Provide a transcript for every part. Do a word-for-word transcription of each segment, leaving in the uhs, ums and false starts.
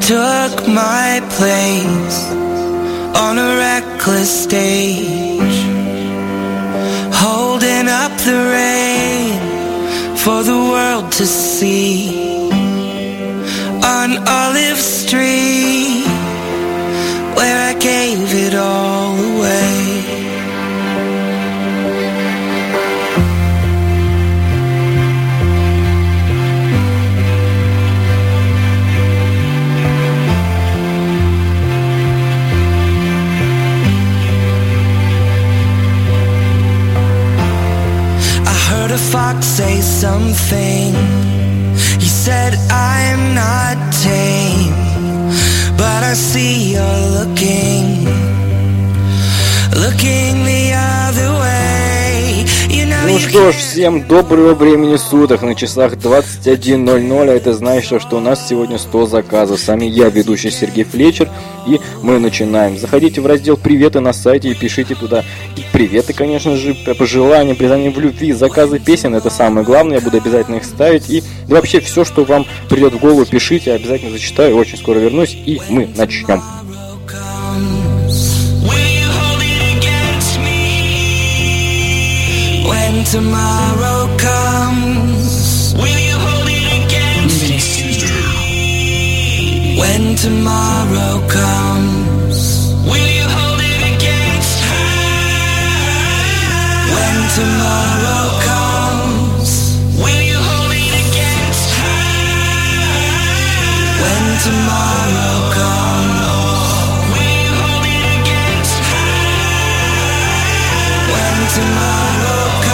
took my place on a reckless stage, holding up the rain for the world to see. On Olive Street, where I gave it all away. A fox say something. He said I'm not tame, but I see you're looking, looking the other way. You know. Ну что ж, всем доброго времени суток. На часах двадцать один ноль ноль. А это значит, что у нас сегодня сто заказов. Сами я, ведущий Сергей Флетчер, и мы начинаем. Заходите в раздел «Приветы» на сайте и пишите туда и приветы, конечно же, пожелания, признания в любви, заказы песен. Это самое главное, я буду обязательно их ставить. И да, вообще все, что вам придет в голову, пишите, я обязательно зачитаю. Очень скоро вернусь, и мы начнем. When tomorrow comes, will you hold it against me? When tomorrow comes, will you hold it against her? When tomorrow comes, will you hold it against her? When tomorrow comes, will you hold it against her? When tomorrow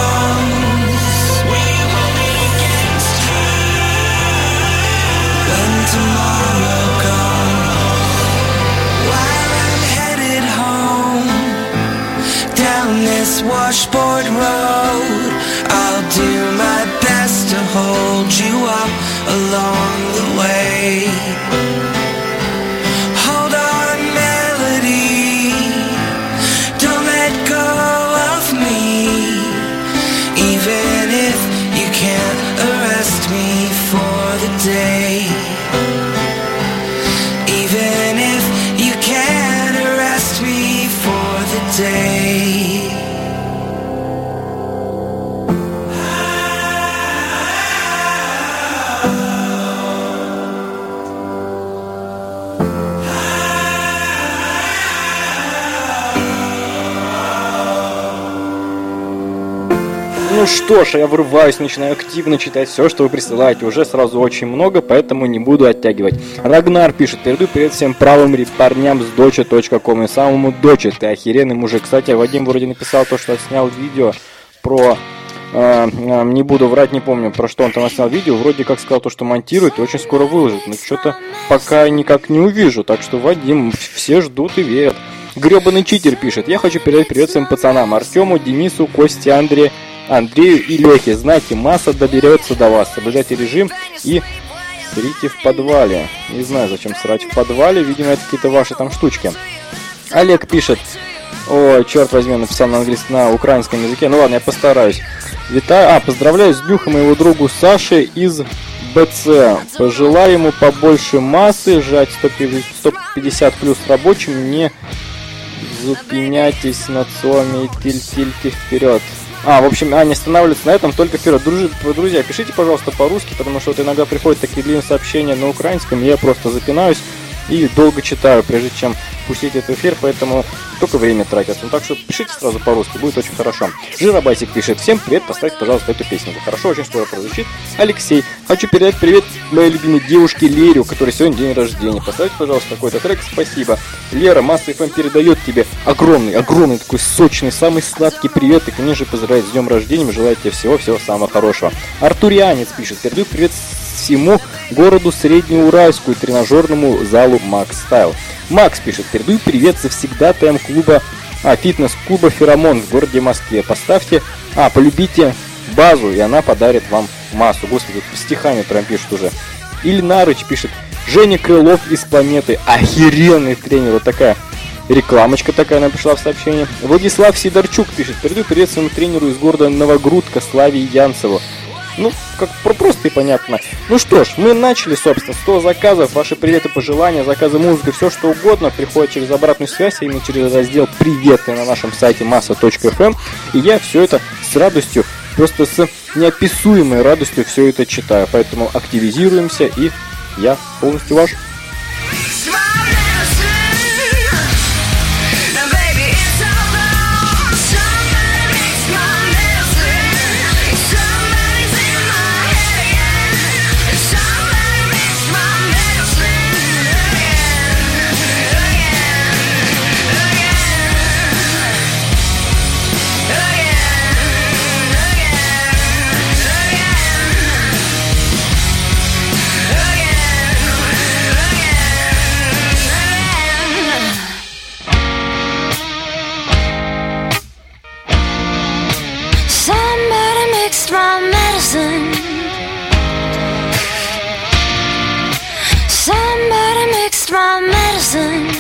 tomorrow comes, while I'm headed home down this washboard road, I'll do my best to hold you up along the way. Hold on, melody, don't let go of me, even if you can't arrest me for the day. Even if you can't arrest me for the day. Ну что ж, я врываюсь, начинаю активно читать все, что вы присылаете. Уже сразу очень много, поэтому не буду оттягивать. Рагнар пишет: передаю привет всем правым парням с доча точка ком и самому Доче. Ты охеренный мужик. Кстати, Вадим вроде написал то, что снял видео про... Э, э, не буду врать, не помню, про что он там снял видео. Вроде как сказал то, что монтирует и очень скоро выложит. Но что-то пока никак не увижу. Так что, Вадим, все ждут и верят. Гребаный читер пишет: я хочу передать привет своим пацанам Артему, Денису, Косте, Андрею, Андрею и Лехе. Знаете, масса доберется до вас. Соблюдайте режим и срите в подвале. Не знаю, зачем срать в подвале. Видимо, это какие-то ваши там штучки. Олег пишет: ой, черт возьми, написал на английском, на украинском языке. Ну ладно, я постараюсь. Витаю, а, поздравляю с днюхом моего другу Саши из БЦ. Пожелаю ему побольше массы, жать сто пятьдесят плюс рабочим, не зупиняйтесь над цоми и тильтильте вперед. А, в общем, а, не останавливаться на этом, только вперед. Дружи, друзья, пишите, пожалуйста, по-русски, потому что вот иногда приходят такие длинные сообщения на украинском, я просто запинаюсь и долго читаю, прежде чем пустить этот эфир, поэтому только время тратится. Ну, так что пишите сразу по-русски, будет очень хорошо. Жиробасик пишет: всем привет, поставьте, пожалуйста, эту песню. Хорошо, очень скоро прозвучит. Алексей: хочу передать привет моей любимой девушке Лере, у которой сегодня день рождения. Поставьте, пожалуйста, такой-то трек, спасибо. Лера, Масса эф эм передает тебе огромный, огромный, такой сочный, самый сладкий привет. И, конечно, поздравляет с днем рождения, желаю тебе всего-всего самого хорошего. Артурианец пишет: передаю привет всему городу Среднеуральску и тренажерному залу Макс Стайл. Макс пишет: передаю привет завсегдатаям клуба, а, фитнес-клуба Феромон в городе Москве. Поставьте, а, полюбите базу, и она подарит вам массу. Господи, стихами прям пишет уже. Ильнарыч пишет: Женя Крылов из Планеты, охеренный тренер. Вот такая рекламочка такая нам пришла в сообщение. Владислав Сидорчук пишет: передаю привет своему тренеру из города Новогрудка Славе Янцеву. Ну, как просто и понятно. Ну что ж, мы начали, собственно, сто заказов, ваши приветы, пожелания, заказы музыки, все что угодно приходит через обратную связь, а именно через раздел «Приветы» на нашем сайте масса точка эф эм. И я все это с радостью, просто с неописуемой радостью все это читаю. Поэтому активизируемся, и я полностью ваш. Somebody mixed my medicine.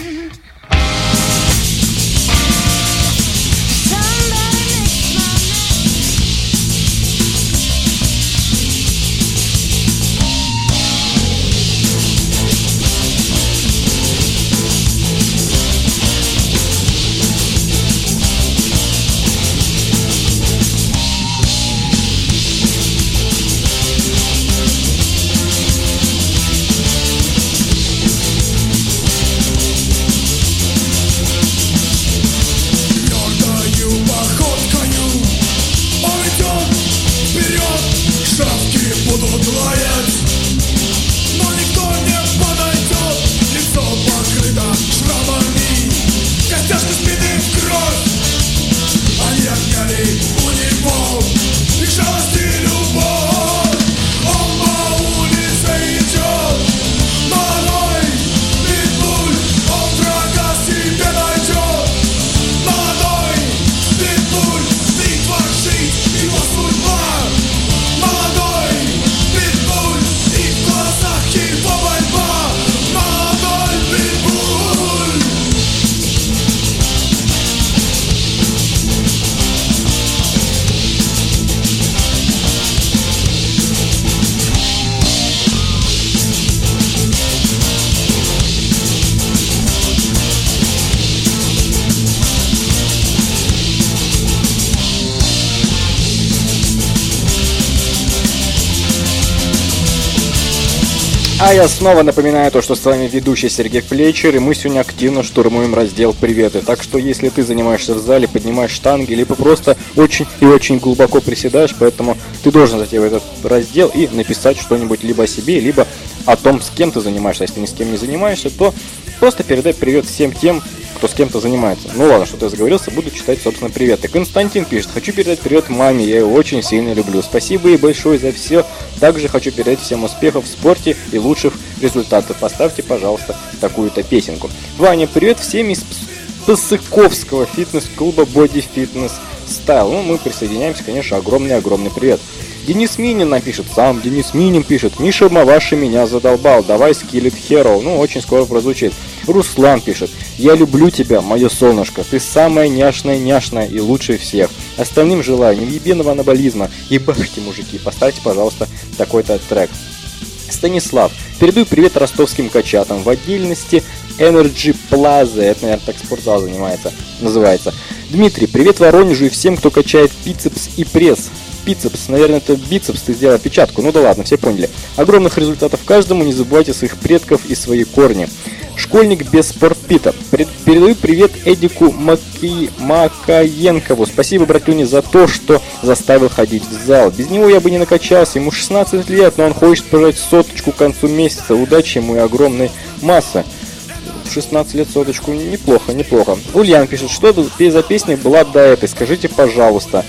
А я снова напоминаю то, что с вами ведущий Сергей Флетчер, и мы сегодня активно штурмуем раздел «Приветы». Так что, если ты занимаешься в зале, поднимаешь штанги, либо просто очень и очень глубоко приседаешь, поэтому ты должен зайти в этот раздел и написать что-нибудь либо о себе, либо о том, с кем ты занимаешься. Если ни с кем не занимаешься, то просто передай привет всем тем, кто с кем-то занимается. Ну ладно, что-то я заговорился, буду читать, собственно, приветы. Константин пишет: хочу передать привет маме, я ее очень сильно люблю. Спасибо ей большое за все. Также хочу передать всем успехов в спорте и лучших результатов. Поставьте, пожалуйста, такую-то песенку. Ваня, привет всем из Пасыковского фитнес-клуба Body Fitness Style. Ну, мы присоединяемся, конечно, огромный-огромный привет. Денис Минин напишет, сам Денис Минин пишет: Миша Маваши меня задолбал, давай Skillet Hero. Ну, очень скоро прозвучит. Руслан пишет: я люблю тебя, мое солнышко, ты самая няшная-няшная и лучшая всех. Остальным желаю невъебенного анаболизма. Ебашьте, мужики, поставьте, пожалуйста, такой-то трек. Станислав, передаю привет ростовским качатам, в отдельности Energy Plaza, это, наверное, так спортзал занимается, называется. Дмитрий, привет Воронежу и всем, кто качает бицепс и пресс. Бицепс, наверное, это бицепс, ты сделал опечатку, ну да ладно, все поняли. Огромных результатов каждому, не забывайте своих предков и свои корни. Школьник без спортпита. Передаю привет Эдику Маки... Макаенкову. Спасибо, братюни, за то, что заставил ходить в зал. Без него я бы не накачался. Ему шестнадцать лет, но он хочет пожать соточку к концу месяца. Удачи ему и огромной массы. шестнадцать лет соточку. Неплохо, неплохо. Ульян пишет, что за песня была до этой. Скажите, пожалуйста.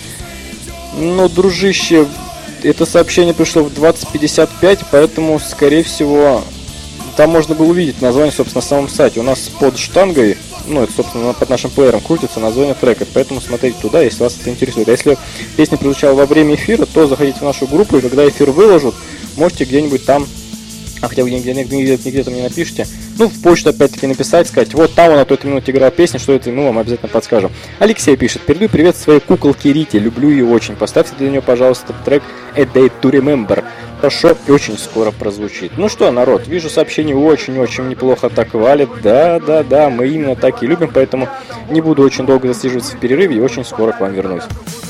Ну, дружище, это сообщение пришло в двадцать пятьдесят пять, поэтому, скорее всего... Там можно было увидеть название, собственно, на самом сайте. У нас под штангой, ну, это, собственно, под нашим плеером крутится название трека. Поэтому смотрите туда, если вас это интересует. А если песня прозвучала во время эфира, то заходите в нашу группу, и когда эфир выложат, можете где-нибудь там, а хотя вы нигде, нигде, нигде там не напишите, Ну, в почту опять-таки написать, сказать, вот там он на тот минут играл песню, что это, мы вам обязательно подскажем. Алексей пишет: передаю привет своей куколке Рите, люблю ее очень. Поставьте для нее, пожалуйста, трек A Day to Remember. Хорошо и очень скоро прозвучит. Ну что, народ, вижу, сообщение очень-очень неплохо так валит. Да-да-да, мы именно так и любим, поэтому не буду очень долго засиживаться в перерыве и очень скоро к вам вернусь.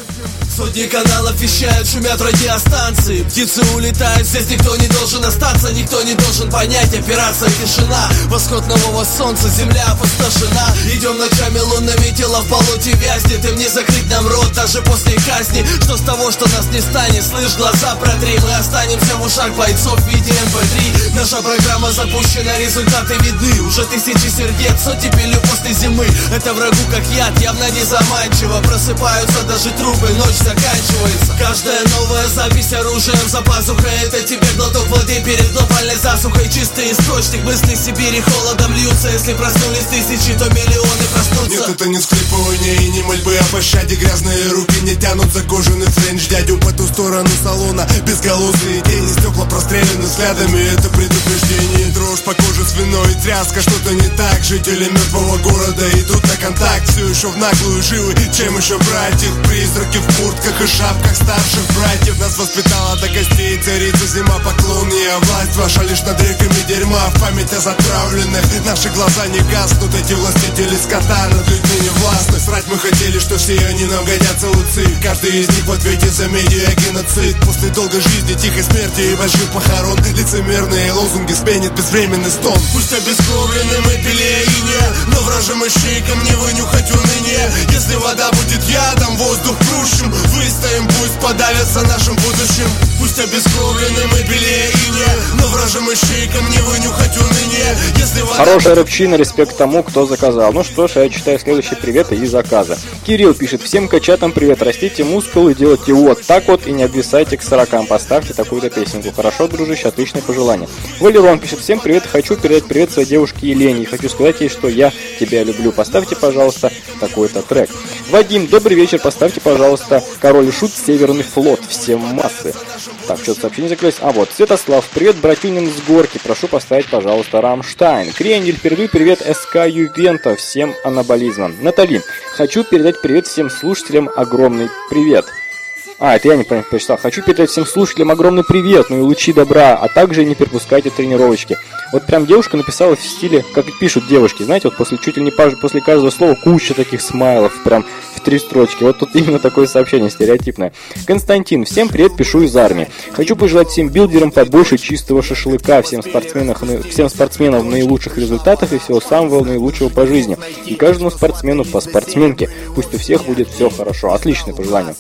Сотни каналов вещают, шумят радиостанции. Птицы улетают, здесь никто не должен остаться. Никто не должен понять, операция тишина. Восход нового солнца, земля опустошена. Идем ночами лунными, тело в болоте вязнет. Им не закрыть нам рот даже после казни. Что с того, что нас не станет? Слышь, глаза протри. Мы останемся в ушах бойцов в виде эм пэ три. Наша программа запущена, результаты видны. Уже тысячи сердец, сотни пилю после зимы. Это врагу как яд, явно не заманчиво. Просыпаются даже трупы, ночь заканчивается. Каждая новая запись оружием за пазухой. Это тебе глоток воды перед глобальной засухой. Чистый источник мыслей Сибири холодом льются. Если проснулись тысячи, то миллионы проснутся. Нет, это не всхлипывание и не мольбы о пощаде. Грязные руки не тянут за кожаный френч дядю по ту сторону салона. Безголосые тени, стекла прострелены взглядами. Это предупреждение, дрожь по коже свиной, тряска, что-то не так. Жители мертвого города идут на контакт. Все еще в наглую живы, чем еще брать их? Призраки в куртках и шапках старших братьев. Нас воспитала до костей царица зима, поклоннее. Власть ваша лишь над реками дерьма. В память о затравленных наши глаза не гаснут. Эти властители скота над людьми не властны. Срать мы хотели, что все они нам годятся уцы. Каждый из них в ответе за медиа-геноцид. После долгой жизни, тихой смерти и больших похорон лицемерные лозунги спенит безвременный стон. Пусть обескровлены мы белее иния, но вражим ищейкам не вынюхать уныние. Если вода будет ядом, воздух крушим. Выстоим, пусть подавятся нашим будущим. Пусть обескровлены мы белее иния, но вражим ищейкам не вынюхать уныние. Если вода... Хорошая рыбчина, респект тому, кто заказал. Ну что ж, я читаю следующие приветы и заказы. Кирилл пишет: всем качатам привет, растите мускулы, делайте вот так вот и не обвисайте к сорокам. Поставьте такую-то песенку. Хорошо, дружище, отличное пожелание. Валерон пишет: всем привет, хочу передать привет своей девушке Елене. И хочу сказать ей, что я тебя люблю. Поставьте, пожалуйста, такой-то трек. Вадим, добрый вечер, поставьте, пожалуйста, Король и Шут, Северный флот, всем массы. Так, что-то сообщение закрылось. А вот, Святослав, привет, братюнин с горки, прошу поставить, пожалуйста, Рамштайн. Крендель, передаю привет СК Ювента, всем анаболизмом. Натали, хочу передать привет всем слушателям, огромный привет. А, это я не прочитал. Хочу передать всем слушателям огромный привет, ну и лучи добра, а также не пропускайте тренировочки. Вот прям девушка написала в стиле, как и пишут девушки, знаете, вот после чуть ли не после каждого слова куча таких смайлов, прям в три строчки. Вот тут именно такое сообщение стереотипное. Константин, всем привет, пишу из армии. Хочу пожелать всем билдерам побольше чистого шашлыка, всем спортсменам, всем спортсменам наилучших результатов и всего самого наилучшего по жизни. И каждому спортсмену по спортсменке. Пусть у всех будет все хорошо. Отличное пожелание.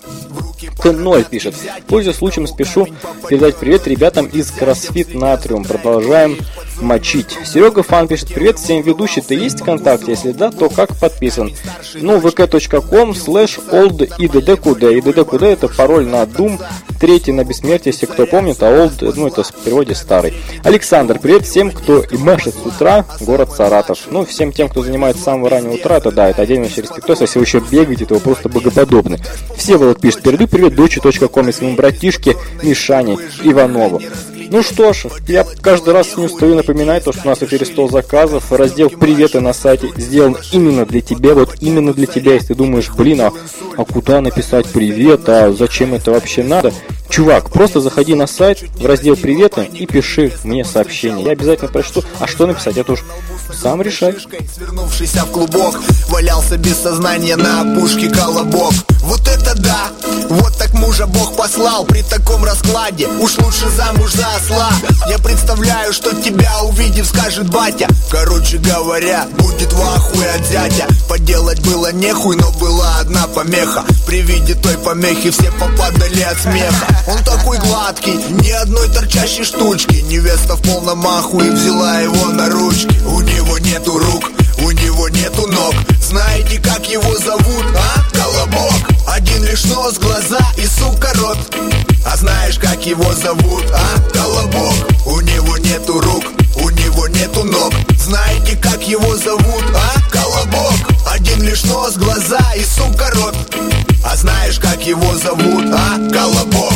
Ноль пишет: пользуясь случаем, спешу передать привет ребятам из CrossFit Natrium. Продолжаем мочить. Серега Фан пишет: привет всем ведущим. Ты есть ВКонтакте? Если да, то как подписан? Ну, vk.com слэш old iddqd. iddqd это пароль на Doom, третий на бессмертие, если кто помнит, а old, ну это в переводе старый. Александр, привет всем, кто и машет с утра, город Саратов. Ну, всем тем, кто занимается с самого раннего утра, это да, это отдельно через респектос. Если вы еще бегаете, то вы просто богоподобны. Все вот пишет: передаю привет дочи.ком и своему братишке Мишане Иванову. Ну что ж, я каждый раз не устаю напоминать то, что у нас в эфире сто заказов. Раздел «Приветы» на сайте сделан именно для тебя, вот именно для тебя. Если ты думаешь, блин, а, а куда написать привет, а зачем это вообще надо? Чувак, просто заходи на сайт, в раздел «Приветы» и пиши мне сообщение. Я обязательно прочту. А что написать, это уж сам решай. Свернувшийся в клубок, валялся без сознания на опушке колобок. Вот это да, вот так мужа Бог послал. При таком раскладе уж лучше замуж за осла. Я представляю, что тебя увидев скажет батя. Короче говоря, будет в ахуе от зятя. Поделать было нехуй, но была одна помеха. При виде той помехи все попадали от смеха. Он такой гладкий, ни одной торчащей штучки. Невеста в полном ахуе взяла его на ручки. У него нету рук, у него нету ног. Знаете, как его зовут, а? Колобок. Один лишь нос, глаза и, сука, рот. А знаешь, как его зовут, а? Колобок. У него нету рук, у него нету ног. Знаете, как его зовут, а? Колобок. Один лишь нос, глаза и, сука, рот. А знаешь, как его зовут, а? Колобок.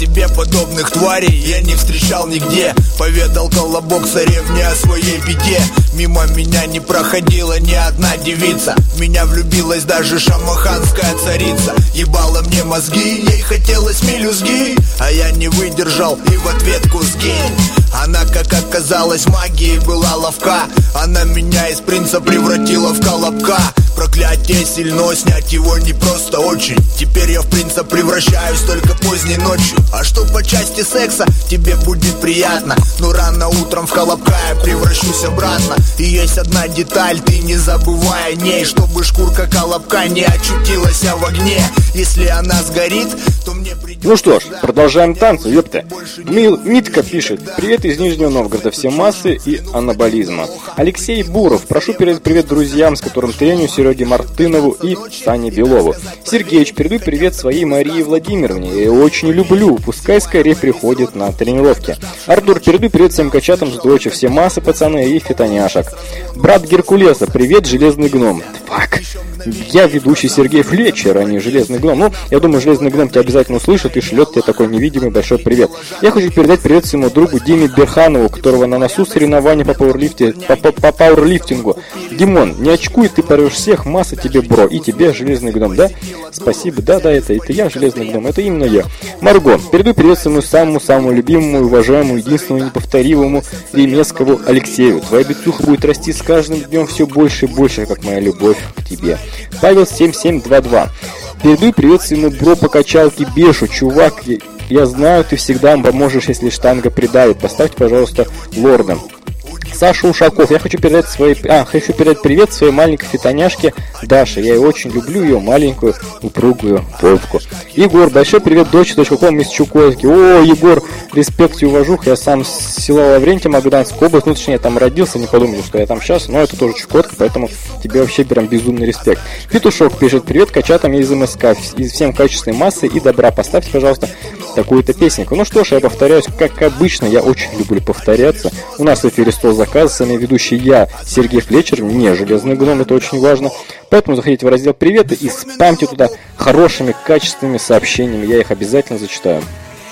тебе подобных тварей я не встречал нигде. Поведал Колобок царевне о своей беде. Мимо меня не проходила ни одна девица. В меня влюбилась даже шамаханская царица. Ебала мне мозги, ей хотелось мелюзги, а я не выдержал и в ответку сгинь. Она, как оказалось, магией была ловка. Она меня из принца превратила в колобка. Проклятие сильно, снять его не просто очень. Теперь я в принца превращаюсь только поздней ночью. А что по части секса, тебе будет приятно, но рано утром в колобка я превращусь обратно. И есть одна деталь, ты не забывай о ней, чтобы шкурка колобка не очутилась в огне. Если она сгорит, то мне придется... Ну что ж, продолжаем танцы, ёпта. Мил, Митка пишет: привет из Нижнего Новгорода, все массы и анаболизма. Алексей Буров: прошу передать привет друзьям, с которым треню, Сереге Мартынову и Сане Белову. Сергеич, передаю привет своей Марии Владимировне, я ее очень люблю, пускай скорее приходит на тренировки. Артур, передаю привет всем качатам с дочи, все массы, пацаны и фитоняшек. Брат Геркулеса, привет, Железный гном. Фак. Я ведущий Сергей Флетчер, а не Железный гном. Ну, я думаю, Железный гном тебя обязательно услышит и шлет тебе такой невидимый большой привет. Я хочу передать привет своему другу Диме Берханову, у которого на носу соревнования по, пауэрлифте, по, по, по пауэрлифтингу. Димон, не очкуй, ты порвешь всех, масса тебе, бро, и тебе, Железный гном, да? Спасибо, да-да, это, это я, Железный гном, это именно я. Марго, передаю привет своему самому-самому любимому, уважаемому, единственному, неповторимому Ремескову Алексею. Твоя бицуха будет расти с каждым днем все больше и больше, как моя любовь к тебе. Павел семь семь два два. Передаю привет своему бро по качалке Бешу. Чувак, я знаю, ты всегда поможешь, если штанга придавит. Поставьте, пожалуйста, лорда. Саша Ушаков, я хочу передать свои, а, хочу передать привет своей маленькой фитоняшке Даше. Я ее очень люблю, ее маленькую упругую попку. Егор, большой привет дочь, дочь какому из Чукотки. О, Егор, респект и уважух. Я сам с села Лаврентия, Магданская область, ну точнее я там родился, не подумайте, что я там сейчас, но это тоже Чукотка, поэтому тебе вообще прям безумный респект. Петушок пишет: привет качатам из МСК, из всем качественной массы и добра. Поставьте, пожалуйста, такую-то песенку. Ну что ж, я повторяюсь, как обычно, я очень люблю повторяться. У нас в эфире сто заказов, сами ведущий я, Сергей Флетчер, не Железный гном, это очень важно. Поэтому заходите в раздел «Приветы» и спамьте туда хорошими, качественными сообщениями, я их обязательно зачитаю.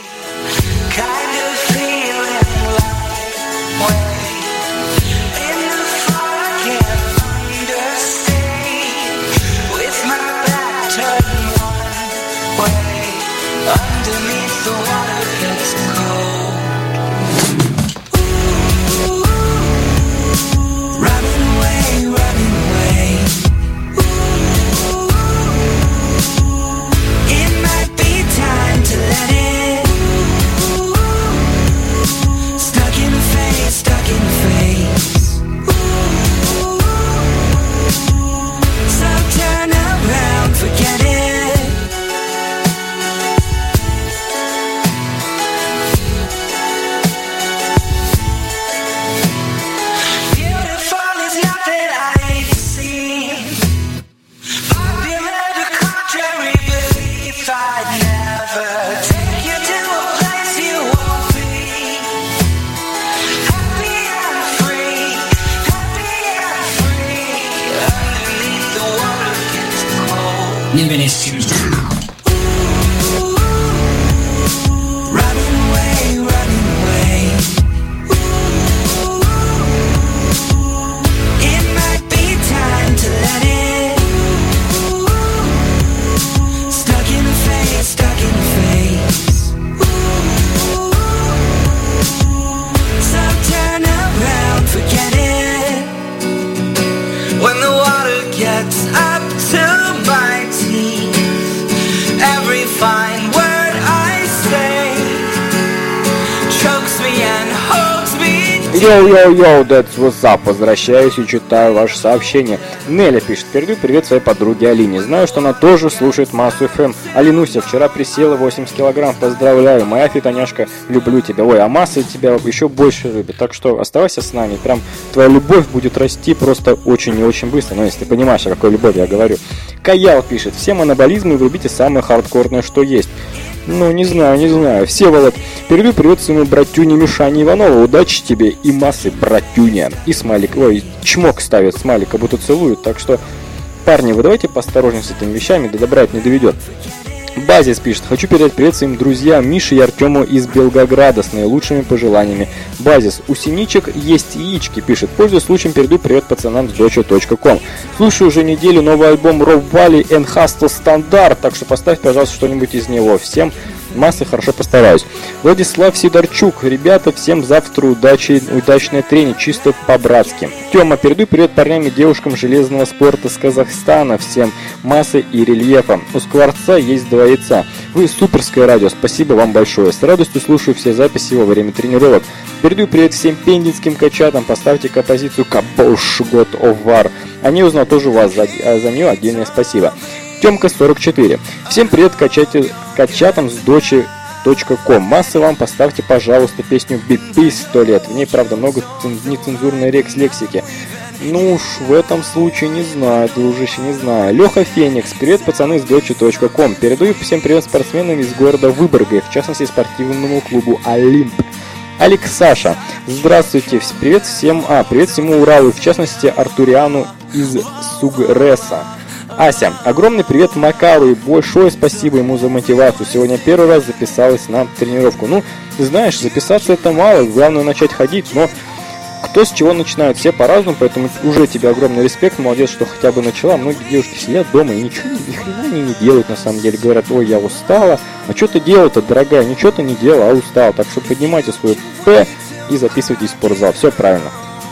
Йоу-йоу-йоу, that's what's up. Возвращаюсь и читаю ваше сообщение. Неля пишет: передаю привет своей подруге Алине. Знаю, что она тоже слушает Массу эф эм. Алинуся, вчера присела восемьдесят килограмм. Поздравляю, моя фитоняшка, люблю тебя. Ой, а Масса тебя еще больше любит. Так что оставайся с нами. Прям твоя любовь будет расти просто очень и очень быстро. Ну, если ты понимаешь, о какой любови я говорю. Каял пишет: всем анаболизмы врубите самое хардкорное, что есть. Ну, не знаю, не знаю. Всеволод, передаю привет своему братюне Мишане Иванову. Удачи тебе и массы, братюня. И смайлик, ой, чмок ставит, смайлик, как будто целуют. Так что, парни, вы давайте поосторожнее с этими вещами, до добра это не доведет. Базис пишет: хочу передать привет своим друзьям Мише и Артему из Белгограда с наилучшими пожеланиями. Базис: у синичек есть яички, пишет. Пользуясь случаем, передаю привет пацанам с доча точка ком. Слушаю уже неделю новый альбом Rob Valley and Hustle Standard, так что поставь, пожалуйста, что-нибудь из него. Всем массы, хорошо постараюсь. Владислав Сидорчук: ребята, всем завтра удачи, удачное трение, чисто по-братски. Тёма: передаю привет парням и девушкам железного спорта с Казахстана, всем массы и рельефа. У Скворца есть два яйца. Вы суперское радио, спасибо вам большое. С радостью слушаю все записи во время тренировок. Передаю привет всем пензенским качатам, поставьте композицию Кабош God of War. О ней узнал тоже у вас, за, за нее отдельное спасибо. Тёмка сорок четыре: всем привет качате, качатам с дочи точка ком. Массы вам, поставьте, пожалуйста, песню би пи сто лет. В ней, правда, много нецензурной лексики. Ну уж в этом случае не знаю, дружище, не знаю. Леха Феникс: привет, пацаны с дочи точка ком. Передаю всем привет спортсменам из города Выборга, в частности спортивному клубу Олимп. Алекс Саша: здравствуйте, привет всем, а, привет всему Уралу, в частности Артуриану из Сугреса. Ася: огромный привет Макару и большое спасибо ему за мотивацию. Сегодня первый раз записалась на тренировку. Ну, знаешь, записаться это мало, главное начать ходить, но кто с чего начинает, все по-разному, поэтому уже тебе огромный респект, молодец, что хотя бы начала. Многие девушки сидят дома и ничего, ни хрена они не делают на самом деле. Говорят: ой, я устала. А что ты делала-то, дорогая? Ничего ты не делала, а устала. Так что поднимайте свой П и записывайтесь в спортзал. Все правильно.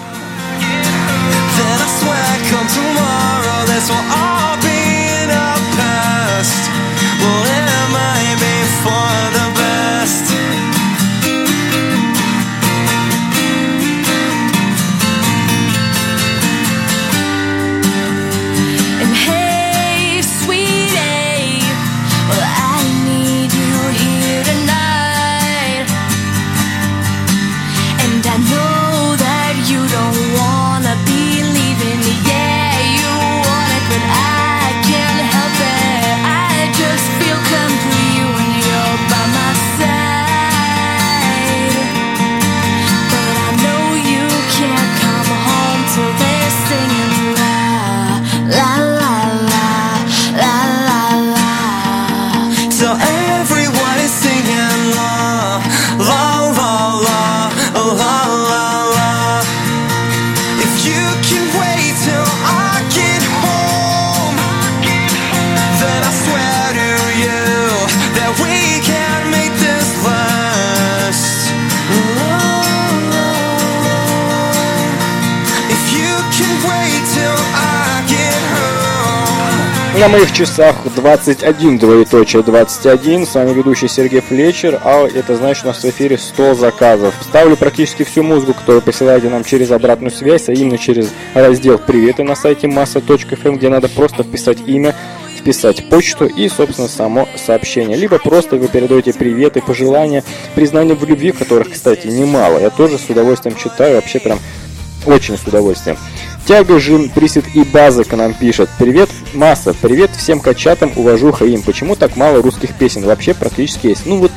На моих часах двадцать один, двоеточие двадцать один. С вами ведущий Сергей Флетчер, а это значит, у нас в эфире сто заказов. Ставлю практически всю музыку, которую присылаете нам через обратную связь, а именно через раздел «Приветы» на сайте масса точка эф эм, где надо просто вписать имя, вписать почту и, собственно, само сообщение. Либо просто вы передаете приветы, пожелания, признания в любви, которых, кстати, немало. Я тоже с удовольствием читаю, вообще прям очень с удовольствием. Тяга, Жим, Присед и База к нам пишет: привет, масса, привет всем качатам, уважуха им. Почему так мало русских песен? Вообще практически есть. Ну вот,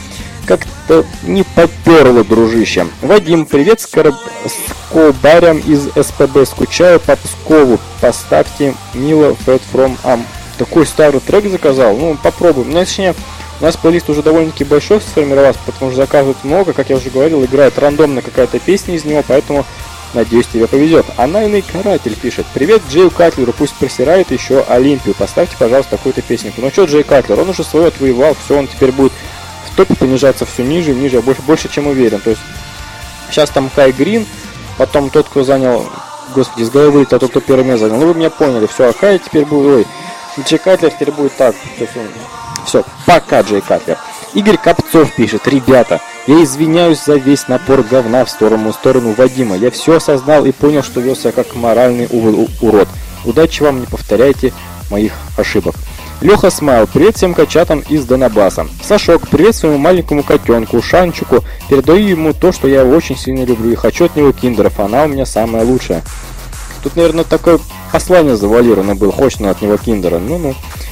как-то не поперло, дружище. Вадим: привет скор... скобарям из эс пэ бэ, скучаю по Пскову. Поставьте Мила Fat From Am. Такой старый трек заказал? Ну, попробуем. Ну, точнее, у нас плейлист уже довольно-таки большой сформировался, потому что заказывают много, как я уже говорил, играет рандомно какая-то песня из него, поэтому... надеюсь, тебе повезет. Анальный каратель пишет: привет Джею Катлеру, пусть просирает еще Олимпию. Поставьте, пожалуйста, какую-то песенку. Ну что, Джей Катлер, он уже свое отвоевал, все, он теперь будет в топе понижаться все ниже и ниже, я больше, больше чем уверен. То есть сейчас там Кай Грин, потом тот, кто занял, господи, с головы вылетел, а тот, кто первое место занял. Ну вы меня поняли, все, а Кай теперь будет, ой, Джей Катлер теперь будет так. То есть он... Все, пока, Джей Катлер. Игорь Копцов пишет: ребята, я извиняюсь за весь напор говна в сторону, в сторону Вадима. Я все осознал и понял, что вел себя как моральный у- урод. Удачи вам, не повторяйте моих ошибок. Леха Смайл: привет всем качатам из Донбасса. Сашок: привет своему маленькому котенку Шанчику. Передаю ему то, что я его очень сильно люблю и хочу от него киндеров. Она у меня самая лучшая. Тут, наверное, такое послание завуалировано было. Хочется от него киндера. Ну-ну.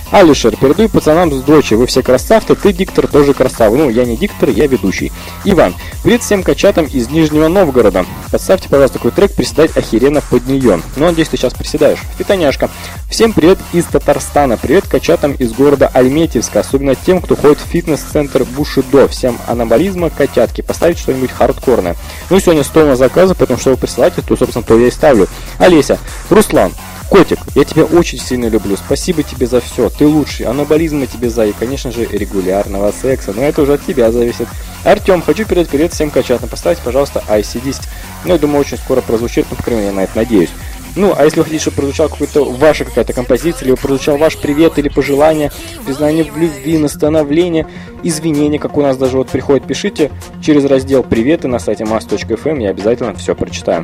Алишер, передаю пацанам с дочей, вы все красавцы, ты диктор тоже красава. Ну, я не диктор, я ведущий. Иван, привет всем качатам из Нижнего Новгорода. Подставьте, пожалуйста, такой трек, приседать охеренно под нее. Ну, надеюсь, ты сейчас приседаешь. Питаняшка, всем привет из Татарстана, привет качатам из города Альметьевска, особенно тем, кто ходит в фитнес-центр Бушидо. Всем анаболизма, котятки, поставить что-нибудь хардкорное. Ну, сегодня сто на заказы, поэтому что вы присылаете, то, собственно, то я и ставлю. Олеся, Руслан, котик, я тебя очень сильно люблю, спасибо тебе за все, ты лучший, анаболизма тебе за и, конечно же, регулярного секса, но это уже от тебя зависит. Артем, хочу передать привет всем качатам, поставьте, пожалуйста, ай си десять, ну, я думаю, очень скоро прозвучит, ну, по крайней мере, я на это надеюсь. Ну, а если вы хотите, чтобы прозвучала какая-то ваша какая-то композиция, или прозвучал ваш привет, или пожелание, признание в любви, настановление, извинения, как у нас даже вот приходит, пишите через раздел «Приветы» на сайте мас точка эф эм, я обязательно все прочитаю.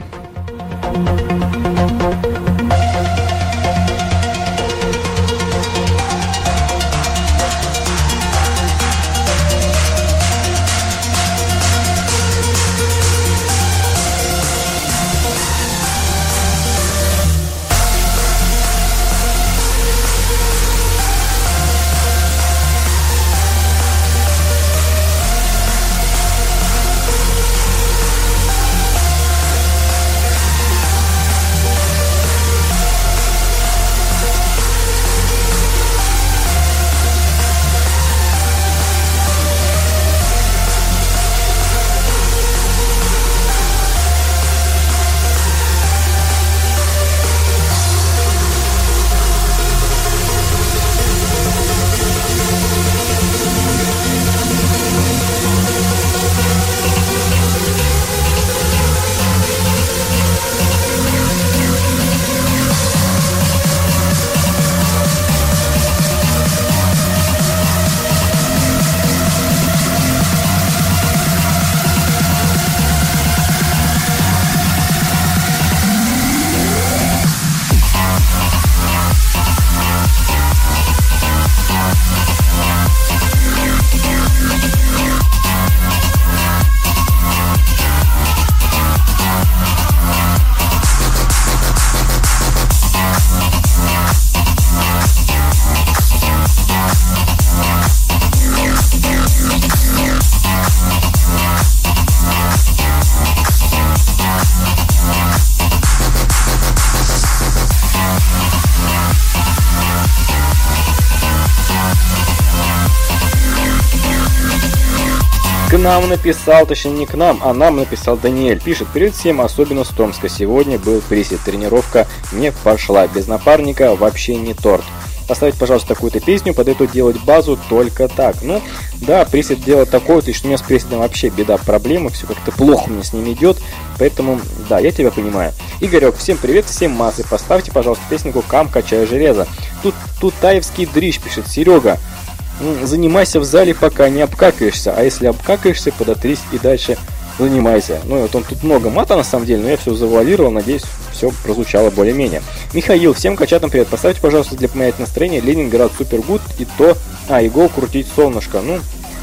К нам написал, точнее не к нам, а нам написал Даниэль. Пишет: привет всем, особенно с Томска. Сегодня был присед, тренировка не пошла. Без напарника вообще не торт. Поставить, пожалуйста, такую-то песню, под эту делать базу только так. Ну, да, пресет делать такое, то есть у меня с преседом вообще беда, проблемы, все как-то плохо мне с ними идет, поэтому, да, я тебя понимаю. Игорек, всем привет, всем массы, поставьте, пожалуйста, песенку «Кам, качаю железо». Тут Тутаевский дрищ пишет: Серега, занимайся в зале, пока не обкакаешься, а если обкакаешься, подотрись и дальше занимайся. Ну, вот он тут много мата на самом деле, но я все завуалировал, надеюсь, все прозвучало более-менее. Михаил, всем качатам привет. Поставьте, пожалуйста, для поменять настроение Ленинград Супергуд и то, а, и гол крутить солнышко. Ну,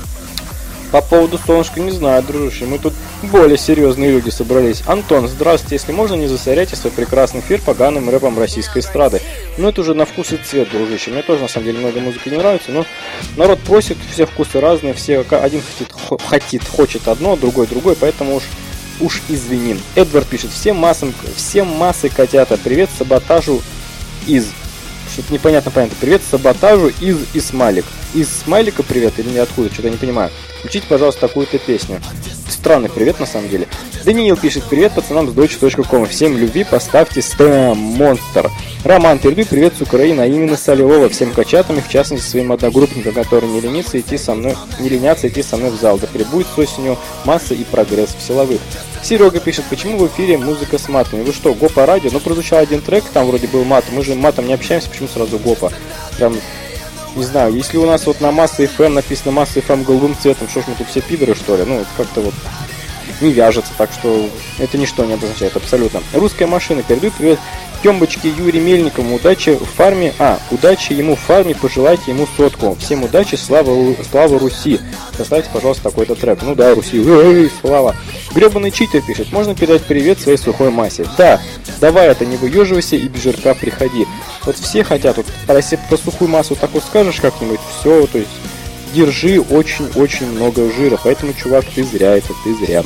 по поводу солнышка не знаю, дружище, мы тут более серьезные люди собрались. Антон, здравствуйте, если можно, не засоряйте свой прекрасный эфир поганым рэпом российской эстрады. Ну, это уже на вкус и цвет, дружище. Мне тоже, на самом деле, много музыки не нравится, но народ просит, все вкусы разные, все, один хотит, хотит, хочет одно, другой другой, поэтому уж, уж извиним. Эдвард пишет: всем массам, всем массы котята, привет саботажу из... Что-то непонятно, понятно. Привет саботажу из Исмайлик. Из Смайлика привет или не откуда, что-то не понимаю. Включите, пожалуйста, такую-то песню. Странный привет, на самом деле. Даниил пишет: привет пацанам с дочь точка ком. Всем любви, поставьте Стэм Монстр. Роман, передаю привет с Украины, а именно Солевого. Всем качатам, и в частности своим одногруппникам, которые не ленятся идти со мной, не ленятся идти со мной в зал. Да прибудет с осенью масса и прогресс в силовых. Серега пишет: почему в эфире музыка с матами? Вы что, Гопа радио? Ну, прозвучал один трек, там вроде был мат. Мы же матом не общаемся, почему сразу Гопа? Прям, не знаю, если у нас вот на Масса эф эм написано Масса эф эм голубым цветом, что ж мы тут все пидоры, что ли? Ну, это как-то вот не вяжется, так что это ничто не обозначает абсолютно. Русская машина, передаю привет Тёмбочке Юрию Мельникову. Удачи в фарме, а, удачи ему в фарме, пожелайте ему сотку. Всем удачи, слава, слава Руси. Поставьте, пожалуйста, такой-то трек. Ну да, Руси, эй, слава. Гребаный читер пишет: можно передать привет своей сухой массе? Да, давай это, не выеживайся и без жирка приходи. Вот все хотят, вот, если по сухую массу так вот скажешь как-нибудь, все, то есть держи очень-очень много жира, поэтому, чувак, ты зря это, ты зря.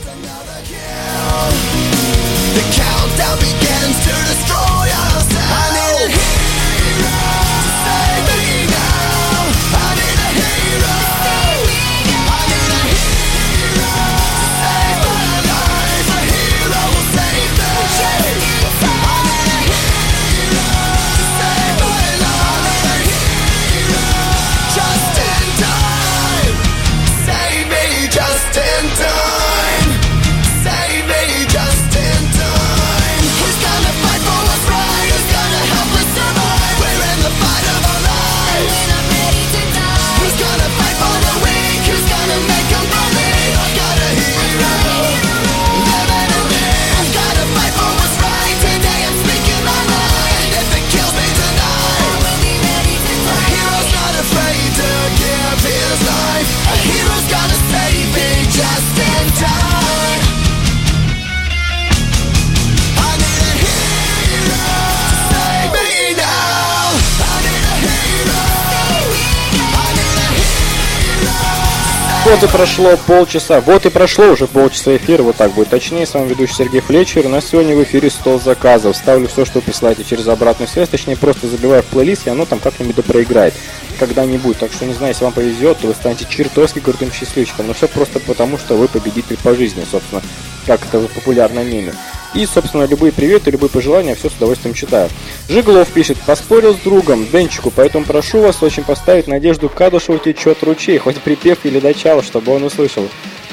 Вот и прошло полчаса, вот и прошло уже полчаса эфира, вот так будет точнее. С вами ведущий Сергей Флетчер. У нас сегодня в эфире стол заказов. Ставлю все, что присылаете через обратную связь, точнее просто забиваю в плейлист, и оно там как-нибудь допроиграет когда-нибудь. Так что не знаю, если вам повезет, то вы станете чертовски крутым счастливчиком. Но все просто потому, что вы победитель по жизни, собственно, как это в популярном меме. И, собственно, любые приветы, любые пожелания, все с удовольствием читаю. Жиглов пишет: поспорил с другом Денчику, поэтому прошу вас очень поставить Надежду Кадышеву «Течет ручей», хоть припев или начало, чтобы он услышал.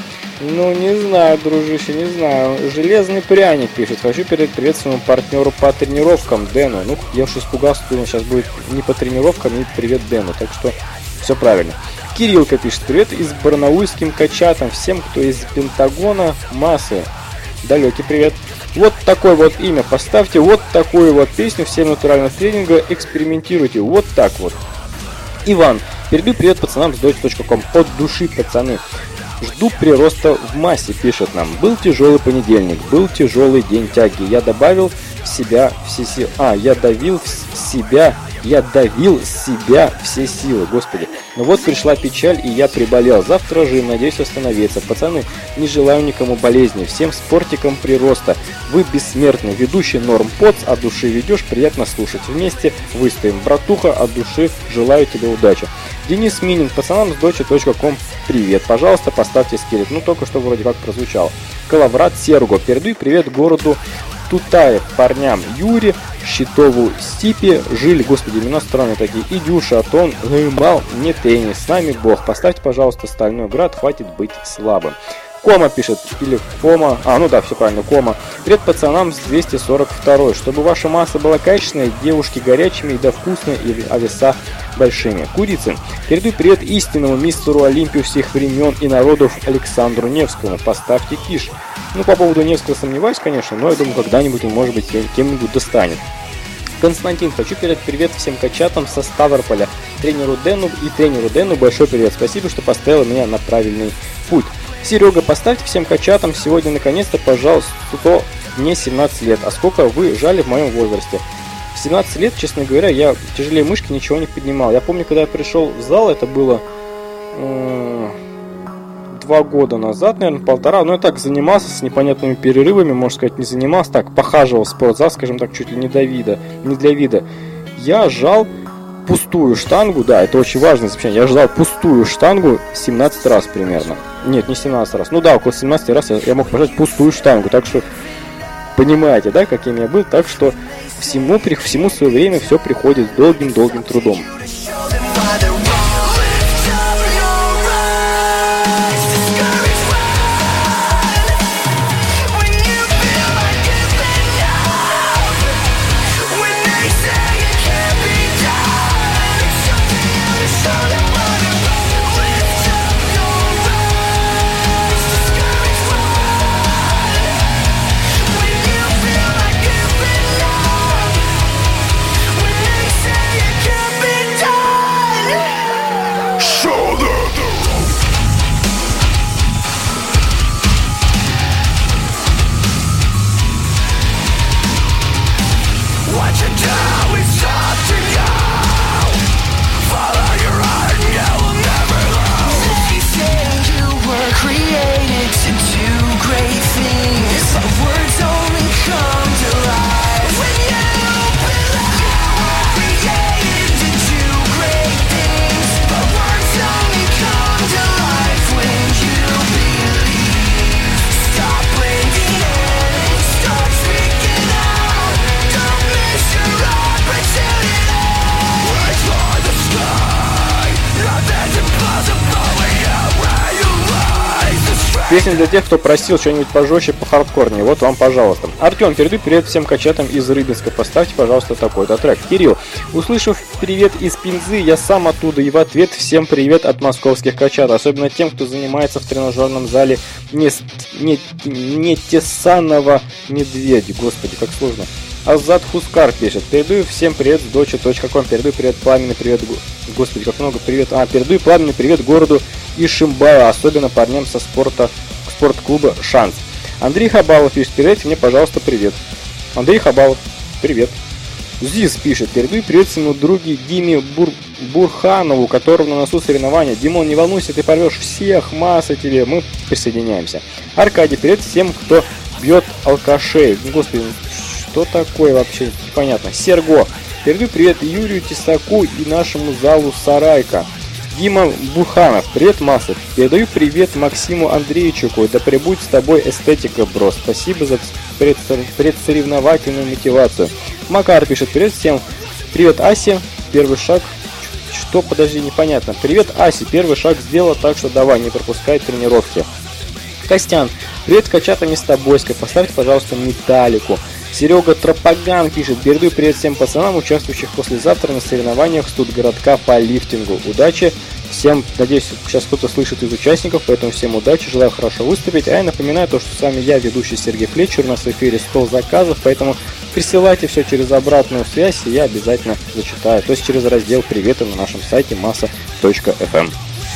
Ну, не знаю, дружище, не знаю. Железный пряник пишет: хочу передать привет своему партнеру по тренировкам Дэну. Ну, я уж испугался, думал, сейчас будет не по тренировкам, не привет Дэну, так что все правильно. Кириллка пишет: привет из барнаульским качатам, всем, кто из Пентагона массы. Далекий привет. Вот такое вот имя поставьте, вот такую вот песню, всем натурального тренинга, экспериментируйте, вот так вот. Иван: передаю привет пацанам с доти точка ком, от души, пацаны. Жду прироста в массе, пишет нам. Был тяжелый понедельник, был тяжелый день тяги. Я добавил в себя все силы. А, я давил в себя, я давил с себя все силы, господи. Но вот пришла печаль, и я приболел. Завтра жив, надеюсь остановиться. Пацаны, не желаю никому болезни. Всем спортикам прироста. Вы бессмертны. Ведущий Норм Потс, от души ведешь, приятно слушать. Вместе выстоим. Братуха, от души желаю тебе удачи. Денис Минин, пацанам с дочи точка ком, привет. Пожалуйста, поставьте скелет. Ну, только что вроде как прозвучало. Калаврат Серго, передаю привет городу Тутаев, парням Юре, Щитову, Стипе, Жиль, господи, имена странные такие, Идюша, Атон, Гымбал, не теннис, с нами Бог. Поставьте, пожалуйста, Стальной Град, хватит быть слабым. Кома пишет, или Кома, а, ну да, все правильно, Кома. Привет пацанам с двести сорок два, чтобы ваша масса была качественной, девушки горячими, да вкусные, и а веса большими. Курицын, передаю привет истинному мистеру Олимпию всех времен и народов Александру Невскому. Поставьте киш. Ну, по поводу Невского сомневаюсь, конечно, но я думаю, когда-нибудь он, может быть, кем-нибудь достанет. Константин, хочу передать привет всем качатам со Ставрополя, тренеру Дэну и тренеру Дэну большой привет. Спасибо, что поставил меня на правильный путь. Серега, поставьте всем качатам сегодня наконец-то, пожалуйста, мне семнадцать лет. А сколько вы жали в моем возрасте? В семнадцать лет, честно говоря, я тяжелее мышки ничего не поднимал. Я помню, когда я пришел в зал, это было э, два года назад, наверное, полтора. Но я так занимался с непонятными перерывами, можно сказать, не занимался, так похаживал в спортзал, скажем так, чуть ли не для вида, не для вида. Я жал пустую штангу, да, это очень важное замечание. Я жал пустую штангу семнадцать раз примерно. Нет, не семнадцать раз. Ну да, около семнадцати раз я, я мог пожать пустую штангу. Так что понимаете, да, каким я был. Так что всему, всему свое время все приходит с долгим-долгим трудом. Can't be done. Песня для тех, кто просил что-нибудь пожестче, по хардкорнее. Вот вам, пожалуйста. Артем, передаю привет всем качатам из Рыбинска. Поставьте, пожалуйста, такой-то трек. Кирилл, услышав привет из Пензы, я сам оттуда. И в ответ всем привет от московских качат. Особенно тем, кто занимается в тренажерном зале не, не, не Тесанова Медведь. Господи, как сложно. Азат Хускар пишет. Передаю всем привет с дочи точка ком. Передаю привет пламенный привет. Господи, как много привет. А, передаю пламенный привет городу Ишимбаева, особенно парням со спорта, спортклуба «Шанс». Андрей Хабалов пишет. Передайте мне, пожалуйста, привет. Андрей Хабалов, привет. Зиз пишет. Передаю привет своему друге Диме Бур... Бурханову, у которого на носу соревнования. Димон, не волнуйся, ты порвешь всех, масса тебе. Мы присоединяемся. Аркадий, привет всем, кто бьет алкашей. Господи, что такое вообще? Непонятно. Серго. Передаю привет Юрию Тесаку и нашему залу «Сарайка». Дима Бурханов. Привет, масса. Передаю привет Максиму Андреевичуку. Да пребудет с тобой эстетика, бро. Спасибо за предсоревновательную мотивацию. Макар пишет. Привет всем. Привет, Асе. Первый шаг. Что? Подожди, непонятно. Привет, Асе. Первый шаг сделала, так что давай, не пропускай тренировки. Костян. Привет, качатам из Тобойска. Поставьте, пожалуйста, металлику. Серега Тропоган пишет. Передаю привет всем пацанам, участвующих послезавтра на соревнованиях студгородка по лифтингу. Удачи всем. Надеюсь, сейчас кто-то слышит из участников, поэтому всем удачи. Желаю хорошо выступить. А я напоминаю то, что с вами я, ведущий Сергей Флетчер. У нас в эфире сто заказов, поэтому присылайте все через обратную связь, и я обязательно зачитаю. То есть через раздел «Приветы» на нашем сайте масса точка эф эм.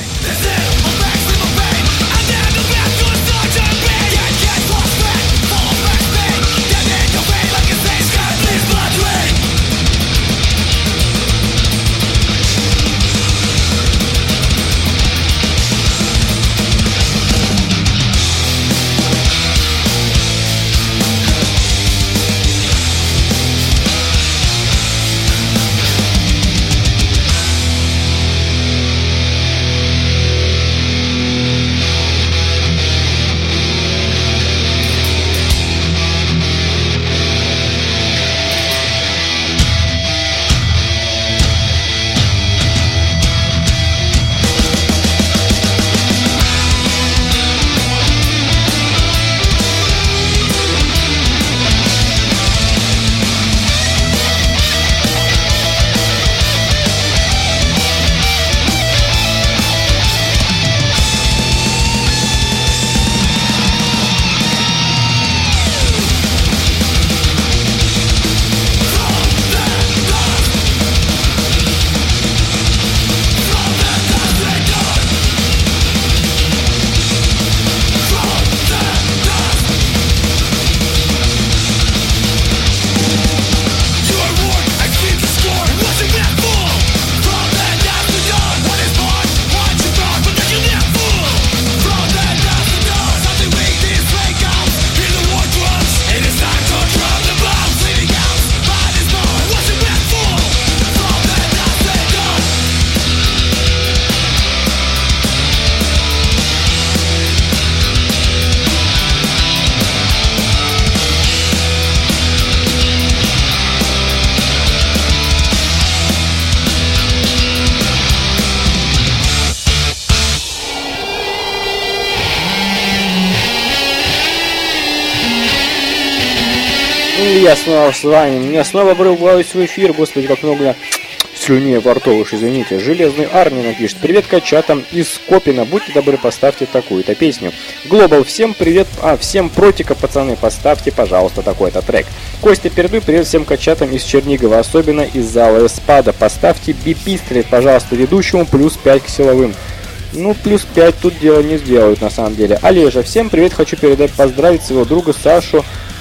Я снова с вами. Меня снова врываюсь в эфир. Господи, как много слюней во рту, уж извините. Железный Арни напишет. Привет качатам из Скопина. Будьте добры, поставьте такую-то песню. Глобал, всем привет. А, всем протика, пацаны. Поставьте, пожалуйста, такой-то трек. Костя, передаю привет всем качатам из Чернигова. Особенно из зала Эспада. Поставьте бипистрит, пожалуйста, ведущему плюс пять к силовым. Ну, плюс пять тут дело не сделают, на самом деле. Олежа, всем привет. Хочу передать, поздравить своего друга Сашу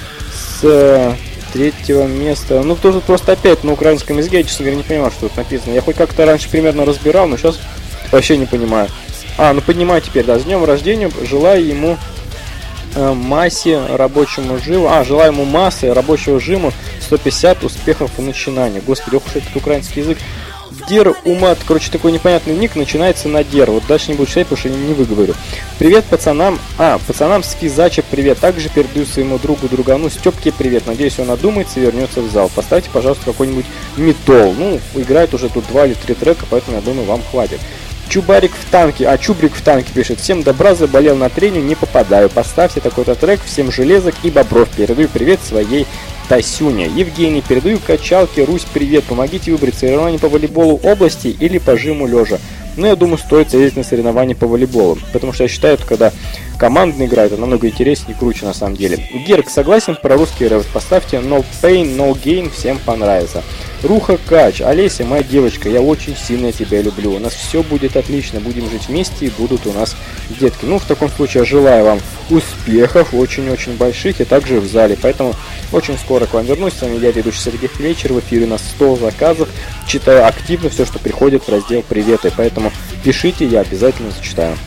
с третьего места. Ну, тоже просто опять на украинском языке. Я, честно говоря, не понимаю, что тут написано. Я хоть как-то раньше примерно разбирал, но сейчас вообще не понимаю. А, ну поднимаю теперь, да. С днем рождения. Желаю ему э, массе, рабочему жиму. А, желаю ему массы, рабочего жиму, сто пятьдесят успехов и начинаний. Господи, ох уж этот украинский язык. Дер Умат, короче, такой непонятный ник, начинается на Дер. Вот дальше не буду читать, потому что я не выговорю. Привет пацанам. А, пацанам с Физача привет. Также передаю своему другу, другану Степке привет. Надеюсь, он одумается и вернется в зал. Поставьте, пожалуйста, какой-нибудь метал. Ну, играет уже тут два или три трека, поэтому я думаю, вам хватит. Чубарик в танке, а Чубрик в танке пишет: всем добра, заболел на трене, не попадаю. Поставьте такой-то трек, всем железок и бобров. Передаю привет своей Тасюне. Евгений, передаю качалке, Русь, привет. Помогите выбрать соревнования по волейболу области или по жиму лежа. Но я думаю, стоит съездить на соревнования по волейболу, потому что я считаю, что когда командно играют, это намного интереснее и круче на самом деле. Герк, согласен про русский рэп? Поставьте No Pain, No Gain, всем понравится. Руха Кач, Олеся, моя девочка, я очень сильно тебя люблю. У нас все будет отлично, будем жить вместе и будут у нас детки. Ну, в таком случае я желаю вам успехов, очень-очень больших, и также в зале. Поэтому очень скоро к вам вернусь. С вами я, ведущий Сергей Вечер. В эфире у нас сто заказов. Читаю активно все, что приходит в раздел «Приветы». Поэтому пишите, я обязательно зачитаю.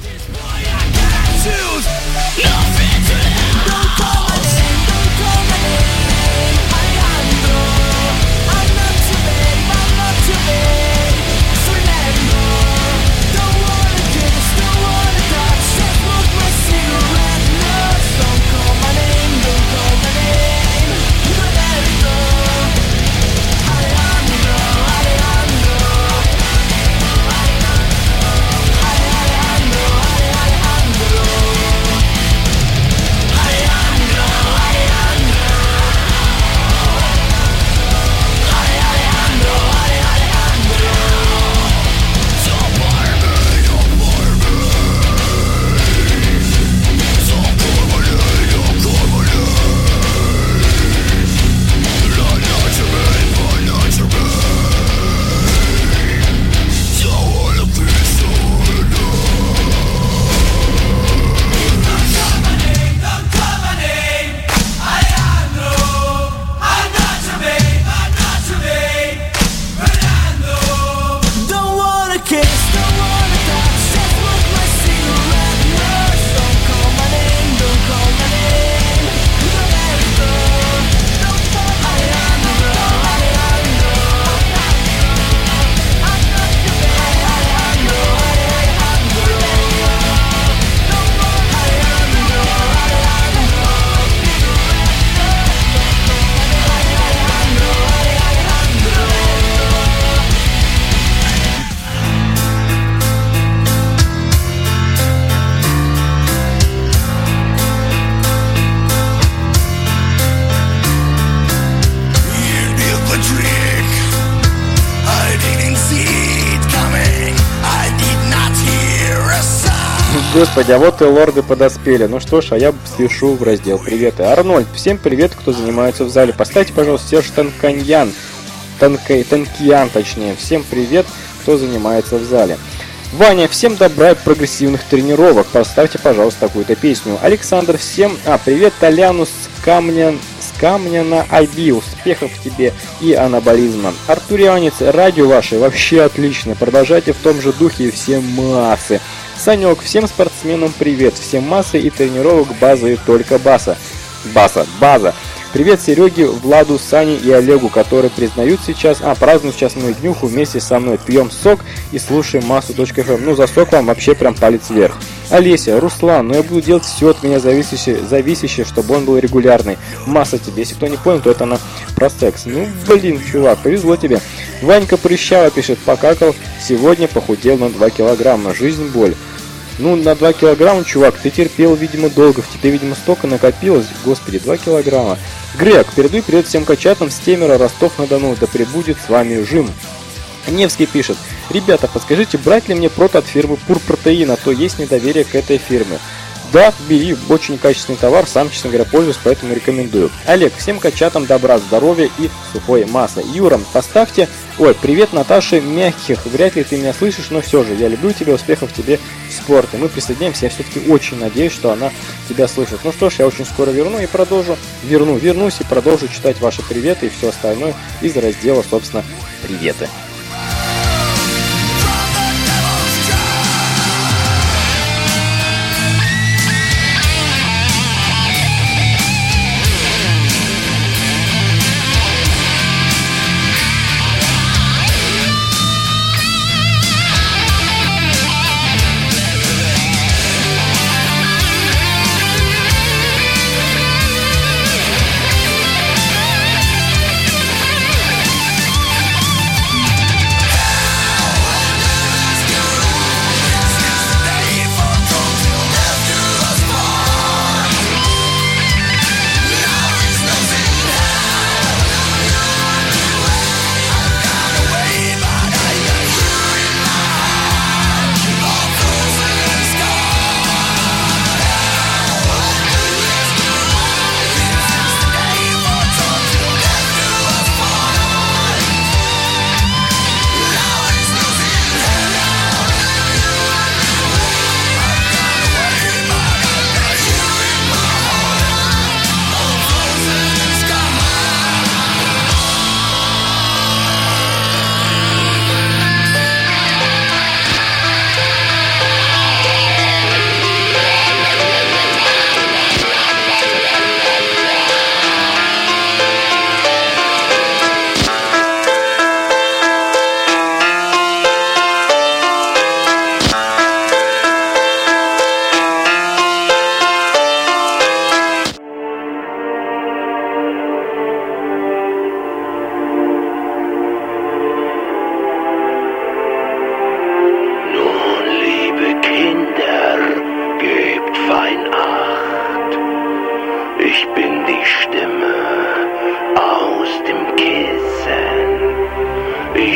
Господи, а вот и лорды подоспели. Ну что ж, а я спешу в раздел «Приветы». Арнольд, всем привет, кто занимается в зале. Поставьте, пожалуйста, Серж Танканьян. Танкай, Танкиян, точнее. Всем привет, кто занимается в зале. Ваня, всем добра и прогрессивных тренировок. Поставьте, пожалуйста, такую-то песню. Александр, всем... А, привет Толяну с камня... С камня на Айби. Успехов тебе и анаболизма. Артурианец, радио ваше вообще отлично. Продолжайте в том же духе и всем массы. Санек, всем спортсменам привет. Всем массы и тренировок базы и только баса. Баса, база. Привет Сереге, Владу, Сане и Олегу, которые признают сейчас, а, празднуют сейчас мою днюху вместе со мной. Пьем сок и слушаем массу.фм. Ну, за сок вам вообще прям палец вверх. Олеся, Руслан, ну я буду делать все от меня зависящее, зависящее, чтобы он был регулярный. Масса тебе, если кто не понял, то это она про секс. Ну, блин, чувак, повезло тебе. Ванька Прыщава пишет, покакал, сегодня похудел на два килограмма. Жизнь боль. Ну, на два килограмма, чувак, ты терпел, видимо, долго. В тебе, видимо, столько накопилось. Господи, два килограмма. Грег, передаю привет всем качатам с Темера, Ростов-на-Дону. Да пребудет с вами Жим. Невский пишет. Ребята, подскажите, брать ли мне прот от фирмы Пурпротеин, а то есть недоверие к этой фирме. Да, бери, очень качественный товар, сам, честно говоря, пользуюсь, поэтому рекомендую. Олег, всем качатам добра, здоровья и сухой массы. Юра, поставьте... Ой, привет Наташе Мягких, вряд ли ты меня слышишь, но все же, я люблю тебя, успехов тебе в спорте. Мы присоединяемся, я все-таки очень надеюсь, что она тебя слышит. Ну что ж, я очень скоро верну и продолжу, верну, вернусь и продолжу читать ваши приветы и все остальное из раздела, собственно, приветы.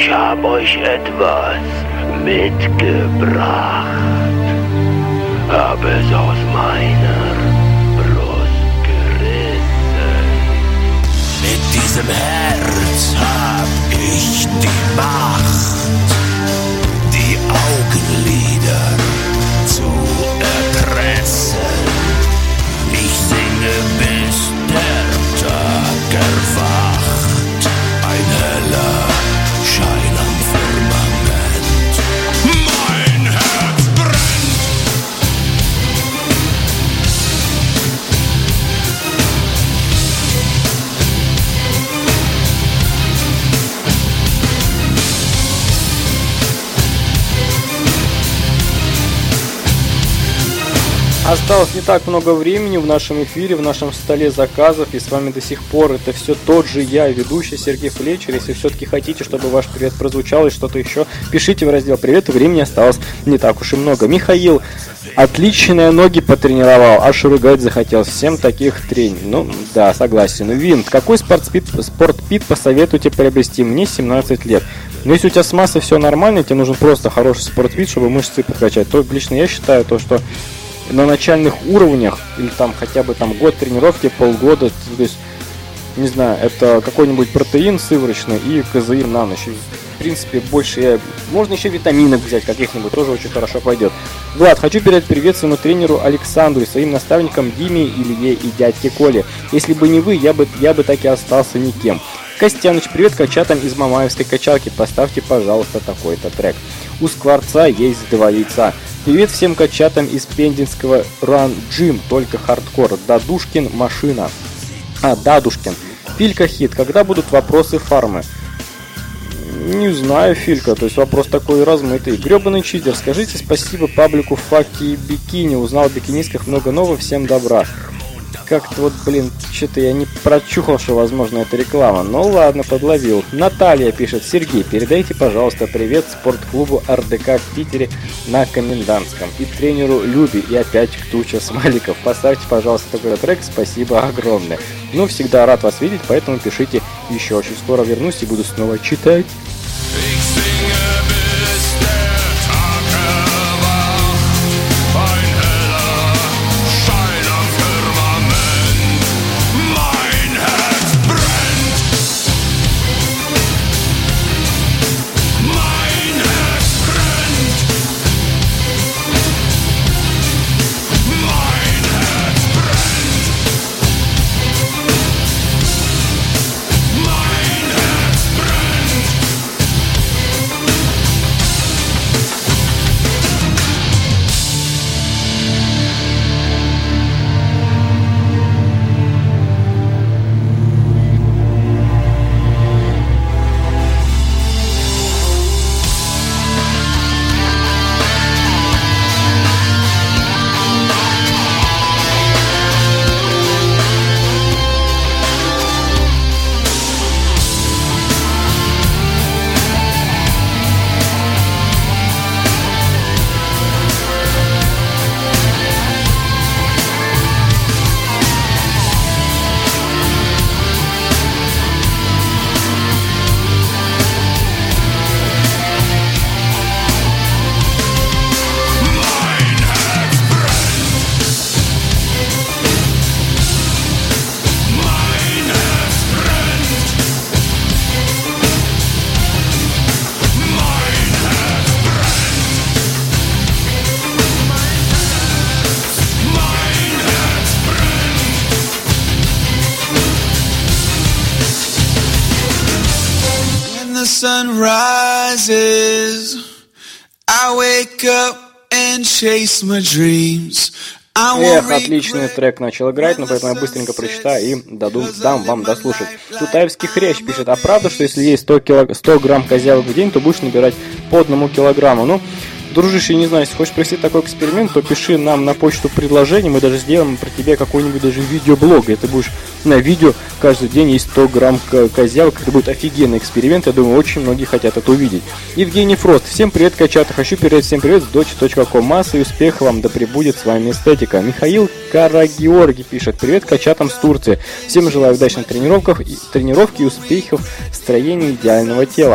Ich hab euch etwas mitgebracht, hab es aus meiner Brust gerissen. Mit diesem Herz hab ich die Macht, die Augenlider zu erpressen. Ich singe, bis der Tag erwacht, ein heller Schein am Firmament. Mein Herz brennt. Осталось не так много времени в нашем эфире, в нашем столе заказов, и с вами до сих пор это все тот же я, ведущий Сергей Флетчер. Если все-таки хотите, чтобы ваш привет прозвучал и что-то еще, пишите в раздел «Привет», и времени осталось не так уж и много. Михаил, отличные ноги потренировал, аж рыгать захотел, всем таких трень. Ну, да, согласен. Винт, какой спортпит, спортпит посоветуете приобрести? Мне семнадцать лет. Но если у тебя с массой все нормально, тебе нужен просто хороший спортпит, чтобы мышцы подкачать, то лично я считаю то, что на начальных уровнях, или там хотя бы там год тренировки, полгода, то есть, не знаю, это какой-нибудь протеин сывороточный и КЗИ на ночь. В принципе, больше, можно еще витаминок взять каких-нибудь, тоже очень хорошо пойдет. Влад, хочу передать привет своему тренеру Александру и своим наставникам Диме, Илье и дядьке Коле. Если бы не вы, я бы, я бы так и остался никем. Костяныч, привет качатам из Мамаевской качалки, поставьте, пожалуйста, такой-то трек. У Скворца есть два яйца. Привет всем качатам из Пензенского Run Gym, только хардкор. Дадушкин, машина. А, Дадушкин. Филька хит, когда будут вопросы фармы? Не знаю, Филька, то есть вопрос такой размытый. Гребаный читер, скажите спасибо паблику Факи и Бикини, узнал о бикинистках много нового, всем добра. Как-то вот, блин, что-то я не прочухал, что, возможно, это реклама. Ну ладно, подловил. Наталья пишет: Сергей, передайте, пожалуйста, привет спортклубу РДК в Питере на Комендантском и тренеру Любе, и опять туча смайликов. Поставьте, пожалуйста, такой трек, спасибо огромное. Ну, всегда рад вас видеть, поэтому пишите еще. Очень скоро вернусь и буду снова читать. Sun rises, I wake up and chase my dreams. Эх, отличный трек начал играть, но поэтому я быстренько прочитаю и даду, дам вам дослушать. Тутаевский хрящ пишет: а правда, что если есть сто, килог... сто грамм козявок в день, то будешь набирать по одному килограмму? Ну, дружище, не знаю, если хочешь провести такой эксперимент, то пиши нам на почту предложение, мы даже сделаем про тебя какой-нибудь даже видеоблог, и ты будешь на видео каждый день есть сто грамм козявок, это будет офигенный эксперимент, я думаю, очень многие хотят это увидеть. Евгений Фрост, всем привет, качата, хочу передать всем привет с дочи точка ком, масса и успехов вам, да пребудет с вами эстетика. Михаил Карагеоргий пишет: привет качатам с Турции, всем желаю удачных тренировок и, тренировки и успехов в строении идеального тела.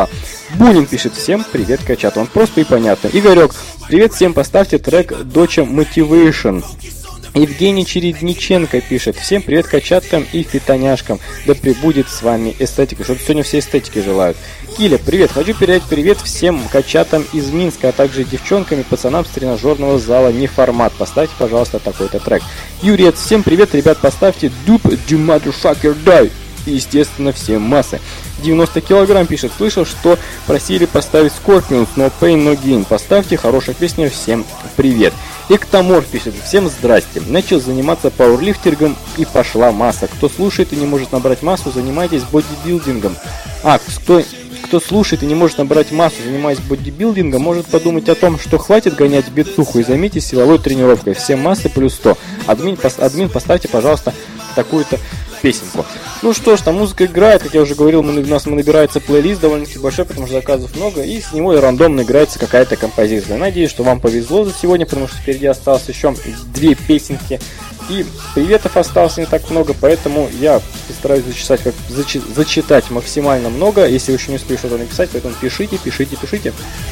Бунин пишет: всем привет, качат. Он просто и понятно. Игорек: привет всем, поставьте трек Доча Motivation. Евгений Чередниченко пишет: всем привет качаткам и фитоняшкам. Да пребудет с вами эстетика. Что-то сегодня все эстетики желают. Киля: привет. Хочу передать привет всем качатам из Минска, а также девчонкам и пацанам с тренажерного зала Неформат. Поставьте, пожалуйста, такой-то трек. Юрец: всем привет, ребят, поставьте Dupe the Motherfucker Die. И, естественно, все массы. девяносто килограмм пишет: слышал, что просили поставить Scorpions, No Pain, No Gain. Поставьте, хорошая песня, всем привет. Эктоморф пишет: всем здрасте. Начал заниматься пауэрлифтингом и пошла масса. Кто слушает и не может набрать массу, занимайтесь бодибилдингом. А, кто, кто слушает и не может набрать массу, занимаясь бодибилдингом, может подумать о том, что хватит гонять бицуху и займитесь силовой тренировкой. Всем массы плюс сто. Админ, пос, админ поставьте, пожалуйста, такую-то песенку. Ну что ж, там музыка играет, как я уже говорил, мы, у нас набирается плейлист довольно-таки большой, потому что заказов много, и с него и рандомно играется какая-то композиция. Надеюсь, что вам повезло за сегодня, потому что впереди осталось еще две песенки, и приветов осталось не так много, поэтому я постараюсь зачитать, как, зачи, зачитать максимально много. Если вы еще не успели что-то написать, поэтому пишите, пишите, пишите.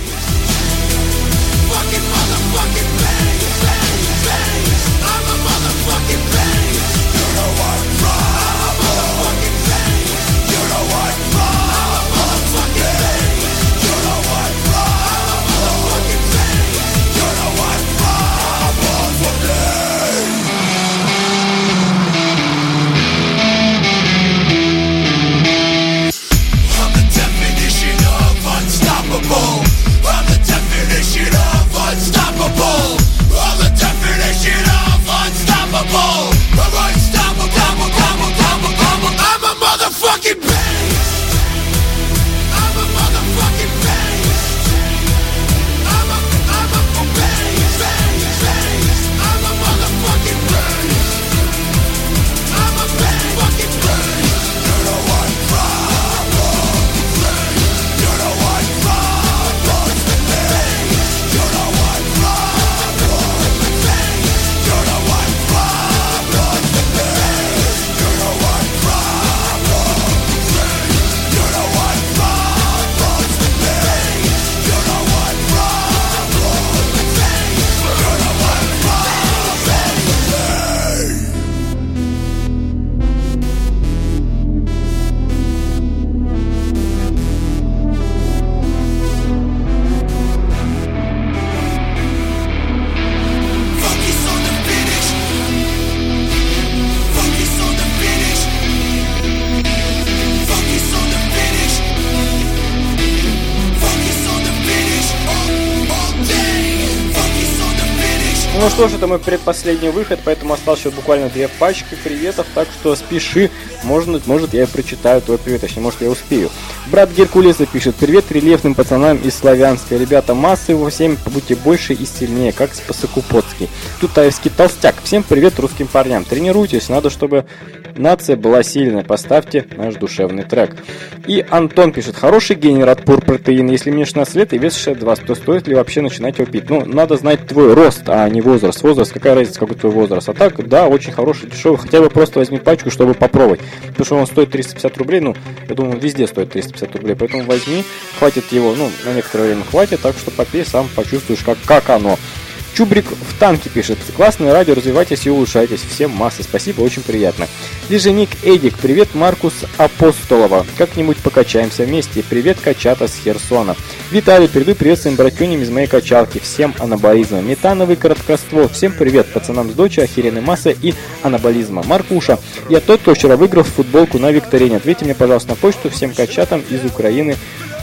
Ну что ж, это мой предпоследний выход, поэтому осталось еще буквально две пачки приветов, так что спеши, может, может я прочитаю твой привет, точнее, может я успею. Брат Геркулеса пишет: привет рельефным пацанам из Славянска, ребята, массы его всем, будьте больше и сильнее, как Спасокупотский. Тутаевский толстяк, всем привет русским парням, тренируйтесь, надо, чтобы нация была сильная, поставьте наш душевный трек. И Антон пишет: хороший генерат пур протеин, если мне шестнадцать лет и вес шестьдесят два, то стоит ли вообще начинать его пить? Ну, надо знать твой рост, а не возраст. Возраст, какая разница, какой твой возраст? А так, да, очень хороший, дешевый, хотя бы просто возьми пачку, чтобы попробовать. Потому что он стоит триста пятьдесят рублей, ну, я думаю, везде стоит триста пятьдесят рублей, поэтому возьми, хватит его, ну, на некоторое время хватит, так что попей, сам почувствуешь, как, как оно. Чубрик в танке пишет: классное радио, развивайтесь и улучшайтесь. Всем массы, спасибо, очень приятно. Леженик Эдик: привет, Маркус Апостолова. Как-нибудь покачаемся вместе. Привет, качата с Херсона. Виталий: передаю привет своим братюням из моей качалки. Всем анаболизма. Метановый короткоствол. Всем привет, пацанам с дочи, охеренной массы и анаболизма. Маркуша: я тот, кто вчера выиграл футболку на викторине. Ответьте мне, пожалуйста, на почту. Всем качатам из Украины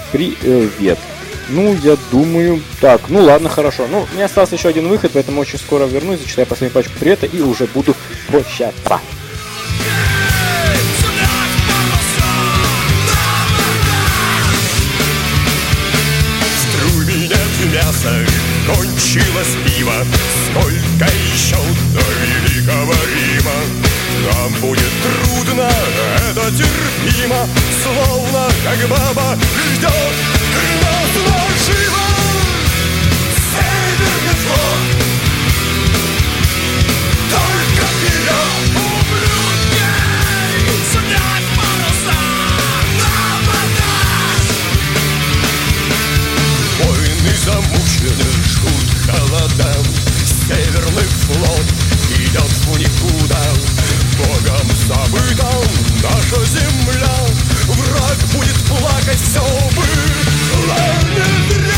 привет. Ну, я думаю... Так, ну ладно, хорошо. Ну, у меня остался еще один выход, поэтому очень скоро вернусь, зачитаю последнюю пачку привета и уже буду прощаться. Струменет мясо, кончилось пиво, сколько еще до великого Рима. Нам будет трудно, это терпимо, словно как баба ждет нас наживо. Северный флот, только вперед, ублюдки, снять паруса на абордаж. Северный флот идет в никуда. Богом забытом наша земля. Враг будет плакать, все было не зря.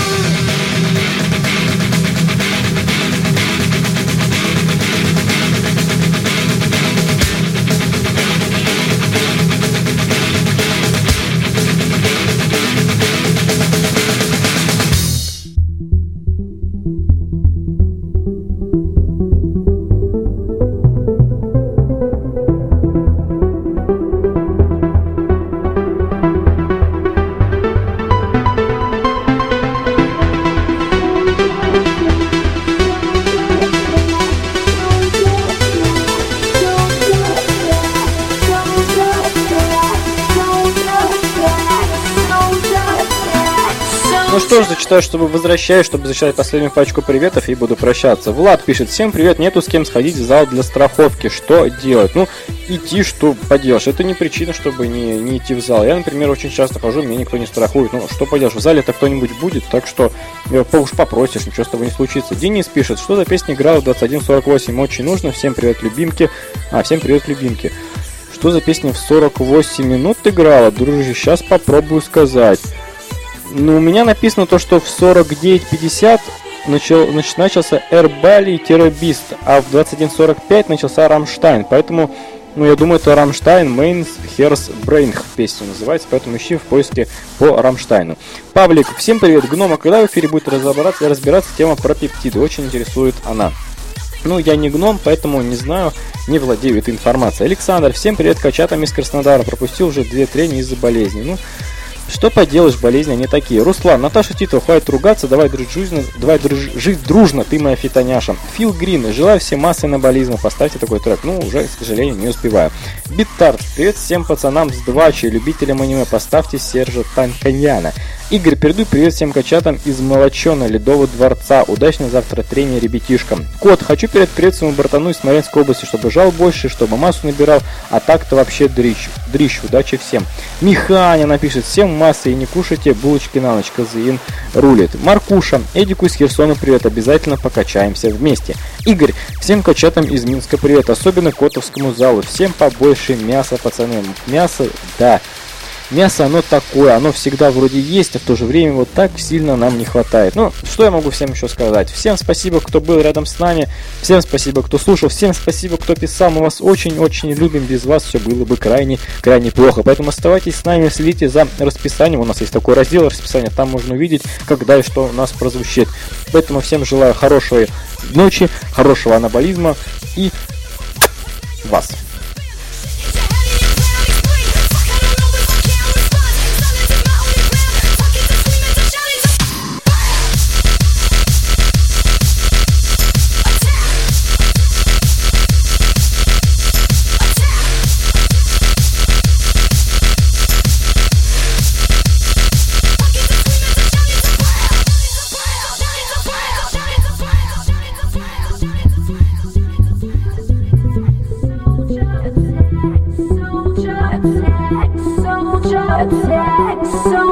Ну что ж, зачитаю, чтобы возвращаюсь, чтобы зачитать последнюю пачку приветов и буду прощаться. Влад пишет: всем привет, нету с кем сходить в зал для страховки, что делать? Ну, идти, что поделаешь, это не причина, чтобы не, не идти в зал. Я, например, очень часто хожу, меня никто не страхует, ну, что поделаешь, в зале-то кто-нибудь будет, так что уж попросишь, ничего с тобой не случится. Денис пишет: что за песня играла в двадцать один сорок восемь, очень нужно, всем привет, любимки. А, всем привет, любимки. Что за песня в сорок восемь минут играла, дружище, сейчас попробую сказать. Ну, у меня написано то, что в сорок девять пятьдесят начал, нач, начался Эрбали-Бист, а в двадцать один сорок пять начался Рамштайн. Поэтому, ну, я думаю, это Рамштайн Мейнс Херс Брейнх песня называется, поэтому ищи в поиске по Рамштайну. Павлик, всем привет, Гнома, когда в эфире будет разобраться, разбираться тема про пептиды? Очень интересует она. Ну, я не гном, поэтому не знаю, не владею этой информацией. Александр, всем привет, качатам из Краснодара, пропустил уже две трени из-за болезни. Ну, что поделаешь, болезни они такие. Руслан, Наташа Титова, хватит ругаться, давай, дружно, давай друж, жить дружно, ты моя фитоняша. Фил Грин, желаю всем массы анаболизма, поставьте такой трек. Ну, уже, к сожалению, не успеваю. Биттарт, привет всем пацанам с Двачи, любителям аниме, поставьте Сержа Танканьяна. Игорь, передаю привет всем качатам из Молочона, Ледового дворца. Удачно завтра тренер ребятишкам. Кот, хочу перед привет своему братану из Смоленской области, чтобы жал больше, чтобы массу набирал, а так-то вообще дрищ. Дрищ, удачи всем. Миханя напишет: всем массы и не кушайте булочки на ночь, Казаин рулит. Маркуша, Эдику из Херсона привет, обязательно покачаемся вместе. Игорь, всем качатам из Минска привет, особенно Котовскому залу. Всем побольше мяса, пацаны. Мясо, да. Мясо, оно такое, оно всегда вроде есть, а в то же время вот так сильно нам не хватает. Ну, что я могу всем еще сказать? Всем спасибо, кто был рядом с нами, всем спасибо, кто слушал, всем спасибо, кто писал, мы вас очень-очень любим, без вас все было бы крайне-крайне плохо. Поэтому оставайтесь с нами, следите за расписанием, у нас есть такой раздел расписания, там можно увидеть, когда и что у нас прозвучит. Поэтому всем желаю хорошей ночи, хорошего анаболизма и вас. Attack, soldier, attack, soldier.